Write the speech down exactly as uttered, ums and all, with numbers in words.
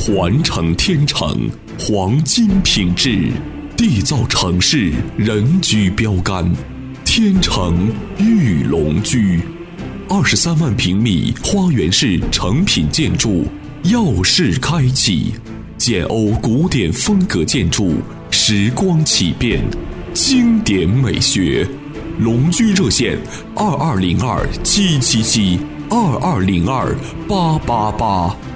环城天成，黄金品质，缔造城市人居标杆。天成玉龙居，二十三万平米花园式成品建筑，耀世开启，简欧古典风格建筑，时光启变，经典美学。龙居热线：二二零二七七七，二二零二八八八。